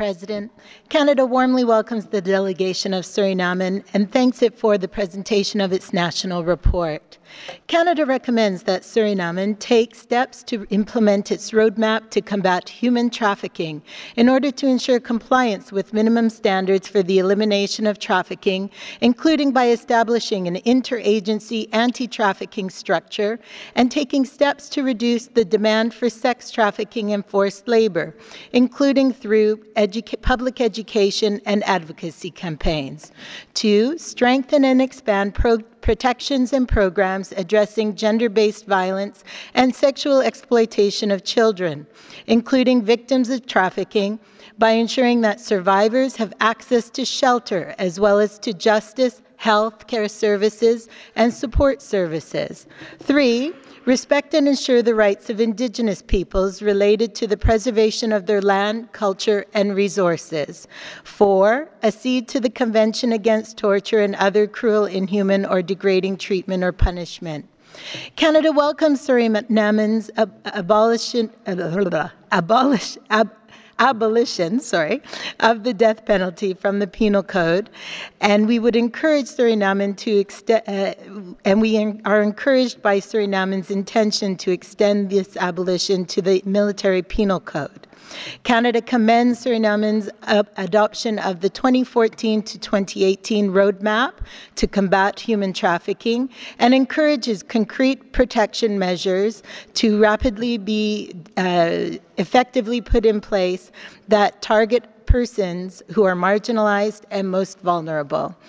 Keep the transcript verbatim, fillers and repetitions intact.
President. Canada warmly welcomes the delegation of Suriname and thanks it for the presentation of its national report. Canada recommends that Suriname take steps to implement its roadmap to combat human trafficking in order to ensure compliance with minimum standards for the elimination of trafficking, including by establishing an interagency anti-trafficking structure and taking steps to reduce the demand for sex trafficking and forced labor, including through Educa- public education and advocacy campaigns. Two, strengthen and expand pro- protections and programs addressing gender-based violence and sexual exploitation of children, including victims of trafficking, by ensuring that survivors have access to shelter as well as to justice, health care services, and support services. Three, respect and ensure the rights of Indigenous peoples related to the preservation of their land, culture, and resources. Four, accede to the Convention Against Torture and Other Cruel, Inhuman, or Degrading Treatment or Punishment. Canada welcomes Suriname's ab- abolition, uh, abolish, ab- abolition, sorry, of the death penalty from the Penal Code, and we would encourage Suriname to extend, uh, and we en- are encouraged by Suriname's intention to extend this abolition to the Military Penal Code. Canada commends Suriname's uh, adoption of the twenty fourteen to twenty eighteen roadmap to combat human trafficking and encourages concrete protection measures to rapidly be uh, effectively put in place that target persons who are marginalized and most vulnerable.